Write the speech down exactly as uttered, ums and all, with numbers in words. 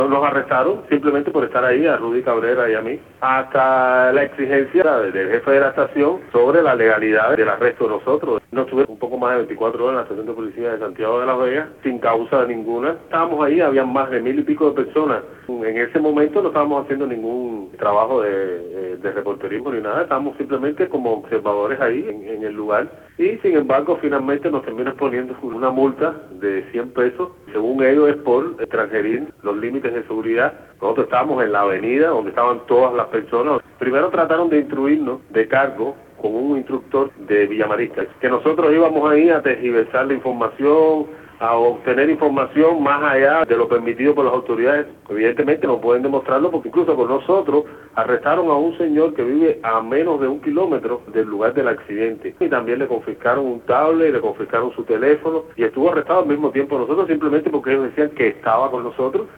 Nos arrestaron simplemente por estar ahí, a Rudy Cabrera y a mí, hasta la exigencia del jefe de la estación sobre la legalidad del arresto de nosotros. Nos tuvimos un poco más de veinticuatro horas en la estación de policía de Santiago de Las Vegas, sin causa ninguna. Estábamos ahí, habían más de mil y pico de personas. En ese momento no estábamos haciendo ningún trabajo de, de reporterismo ni nada, estábamos simplemente como observadores ahí en, en el lugar. Y sin embargo, finalmente nos terminan poniendo una multa de cien pesos, según ellos es por transgredir los límites de seguridad. Nosotros estábamos en la avenida donde estaban todas las personas. Primero trataron de instruirnos de cargo con un instructor de Villamarista, que nosotros íbamos ahí a tergiversar la información, a obtener información más allá de lo permitido por las autoridades. Evidentemente no pueden demostrarlo porque incluso con nosotros arrestaron a un señor que vive a menos de un kilómetro del lugar del accidente y también le confiscaron un tablet, le confiscaron su teléfono y estuvo arrestado al mismo tiempo nosotros simplemente porque ellos decían que estaba con nosotros.